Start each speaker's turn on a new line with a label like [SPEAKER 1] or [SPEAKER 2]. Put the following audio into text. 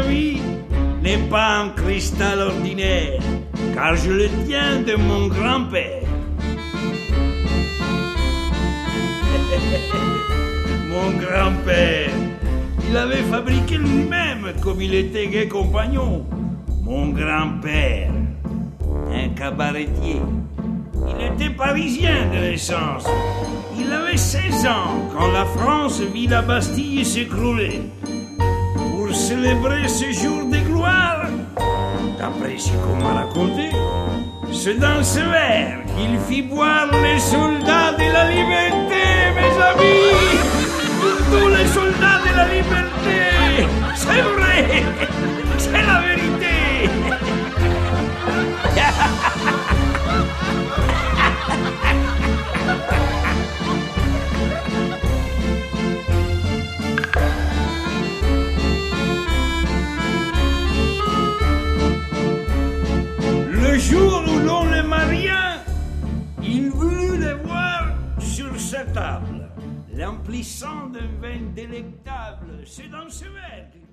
[SPEAKER 1] vie n'est pas un cristal ordinaire, car je le tiens de mon grand-père. Mon grand-père, il avait fabriqué lui-même comme il était gai compagnon. Mon grand-père, un cabaretier. Il était parisien de naissance. Il avait 16 ans quand la France vit la Bastille s'écrouler. Pour célébrer ce jour de gloire, d'après ce qu'on m'a raconté, c'est dans ce verre qu'il fit boire les soldats de la liberté, mes amis. Tous les soldats de la liberté. C'est vrai, c'est la vérité. Le jour où l'on les maria, il voulut les voir sur sa table, l'emplissant d'un vin délectable. C'est dans ce verre